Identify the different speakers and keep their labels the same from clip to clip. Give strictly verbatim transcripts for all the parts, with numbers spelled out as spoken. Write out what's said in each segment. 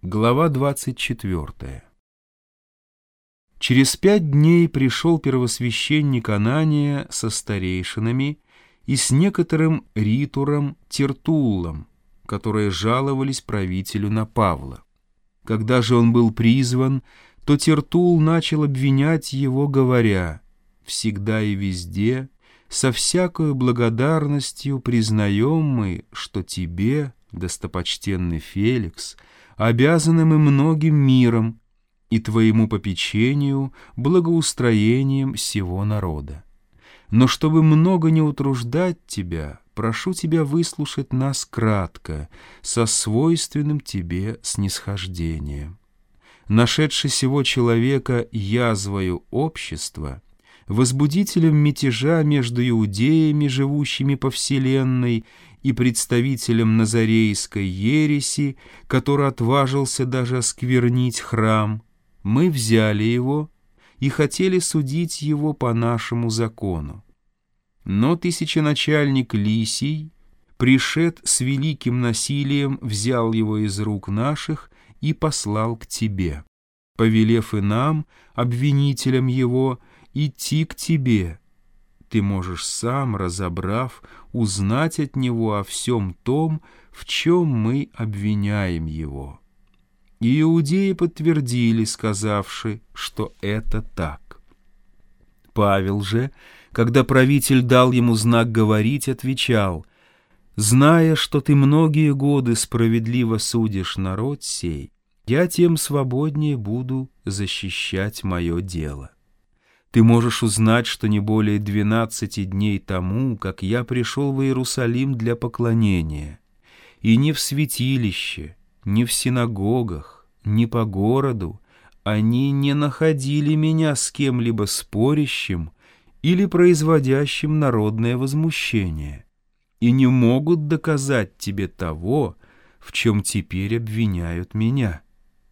Speaker 1: Глава двадцать четвёртая. Через пять дней пришел первосвященник Анания со старейшинами и с некоторым ритуром Тертуллом, которые жаловались правителю на Павла. Когда же он был призван, то Тертулл начал обвинять его, говоря: «Всегда и везде, со всякою благодарностью признаем мы, что тебе, достопочтенный Феликс, обязаны мы многим миром и твоему попечению, благоустроением всего народа. Но чтобы много не утруждать тебя, прошу тебя выслушать нас кратко, со свойственным тебе снисхождением. Нашедший сего человека язвою общества, возбудителем мятежа между иудеями, живущими по вселенной, и представителем назарейской ереси, который отважился даже осквернить храм, мы взяли его и хотели судить его по нашему закону. Но тысяченачальник Лисий, пришед с великим насилием, взял его из рук наших и послал к тебе, повелев и нам, обвинителям его, идти к тебе. Ты можешь сам, разобрав, узнать от него о всем том, в чем мы обвиняем его». И иудеи подтвердили, сказавши, что это так. Павел же, когда правитель дал ему знак говорить, отвечал: «Зная, что ты многие годы справедливо судишь народ сей, я тем свободнее буду защищать мое дело. Ты можешь узнать, что не более двенадцати дней тому, как я пришел в Иерусалим для поклонения, и ни в святилище, ни в синагогах, ни по городу они не находили меня с кем-либо спорящим или производящим народное возмущение, и не могут доказать тебе того, в чем теперь обвиняют меня.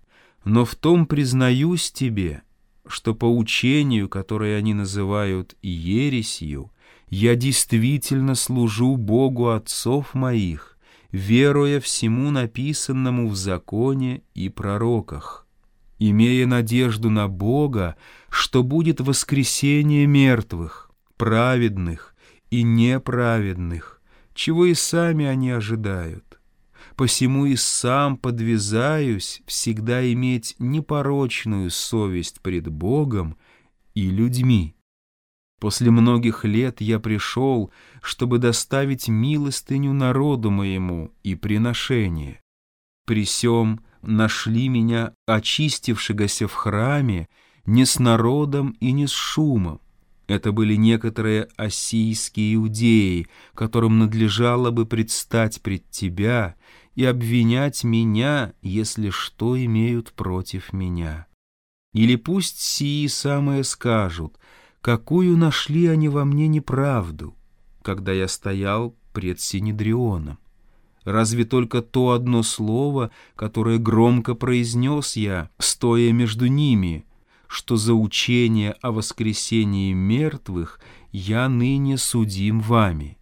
Speaker 1: Но в том признаюсь тебе, что по учению, которое они называют ересью, я действительно служу Богу отцов моих, веруя всему написанному в законе и пророках, имея надежду на Бога, что будет воскресение мертвых, праведных и неправедных, чего и сами они ожидают. Посему и сам подвязаюсь всегда иметь непорочную совесть пред Богом и людьми. После многих лет я пришел, чтобы доставить милостыню народу моему и приношение. При сем нашли меня очистившегося в храме не с народом и не с шумом. Это были некоторые ассийские иудеи, которым надлежало бы предстать пред тебя и обвинять меня, если что имеют против меня. Или пусть сии самые скажут, какую нашли они во мне неправду, когда я стоял пред Синедрионом. Разве только то одно слово, которое громко произнес я, стоя между ними, что за учение о воскресении мертвых я ныне судим вами».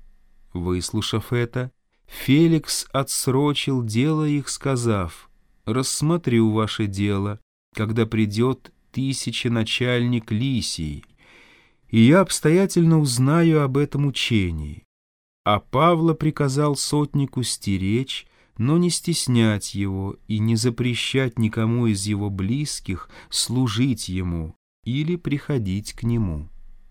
Speaker 1: Выслушав это, Феликс отсрочил дело их, сказав: «Рассмотрю ваше дело, когда придет тысяченачальник Лисий, и я обстоятельно узнаю об этом учении». А Павла приказал сотнику стеречь, но не стеснять его и не запрещать никому из его близких служить ему или приходить к нему.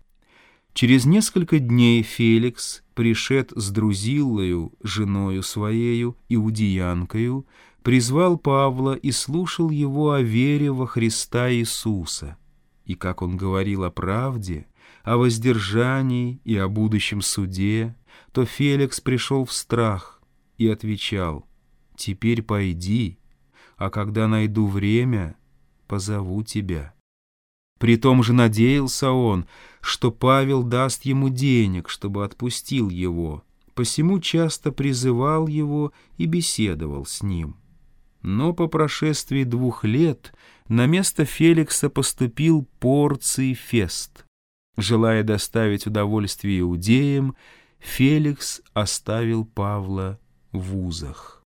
Speaker 1: Через несколько дней Феликс, пришед с Друзиллою, женою своею, иудеянкою, призвал Павла и слушал его о вере во Христа Иисуса, и как он говорил о правде, о воздержании и о будущем суде, то Феликс пришел в страх и отвечал: «Теперь пойди, а когда найду время, позову тебя». Притом же надеялся он, что Павел даст ему денег, чтобы отпустил его, посему часто призывал его и беседовал с ним. Но по прошествии двух лет на место Феликса поступил Порций Фест. Желая доставить удовольствие иудеям, Феликс оставил Павла в узах.